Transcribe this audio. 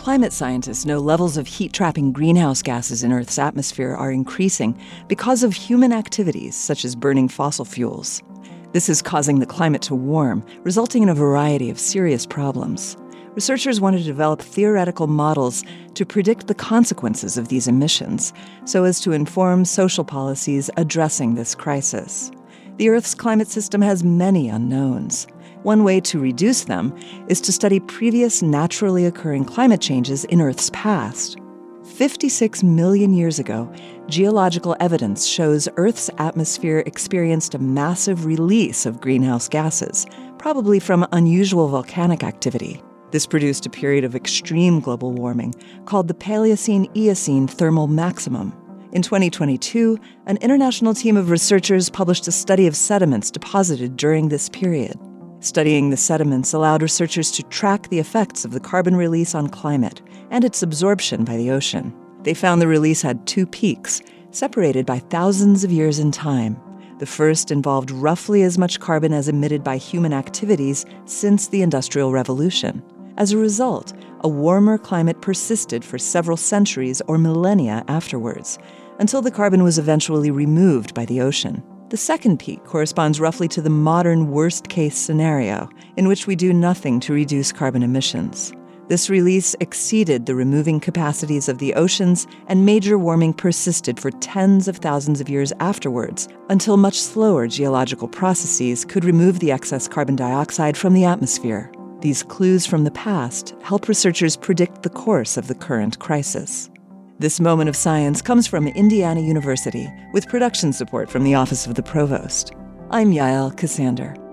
Climate scientists know levels of heat-trapping greenhouse gases in Earth's atmosphere are increasing because of human activities such as burning fossil fuels. This is causing the climate to warm, resulting in a variety of serious problems. Researchers want to develop theoretical models to predict the consequences of these emissions so as to inform social policies addressing this crisis. The Earth's climate system has many unknowns. One way to reduce them is to study previous naturally occurring climate changes in Earth's past. 56 million years ago, geological evidence shows Earth's atmosphere experienced a massive release of greenhouse gases, probably from unusual volcanic activity. This produced a period of extreme global warming called the Paleocene-Eocene thermal maximum. In 2022, an international team of researchers published a study of sediments deposited during this period. Studying the sediments allowed researchers to track the effects of the carbon release on climate and its absorption by the ocean. They found the release had two peaks, separated by thousands of years in time. The first involved roughly as much carbon as emitted by human activities since the Industrial Revolution. As a result, a warmer climate persisted for several centuries or millennia afterwards, until the carbon was eventually removed by the ocean. The second peak corresponds roughly to the modern worst-case scenario, in which we do nothing to reduce carbon emissions. This release exceeded the removing capacities of the oceans, and major warming persisted for tens of thousands of years afterwards, until much slower geological processes could remove the excess carbon dioxide from the atmosphere. These clues from the past help researchers predict the course of the current crisis. This moment of science comes from Indiana University, with production support from the Office of the Provost. I'm Yael Ksander.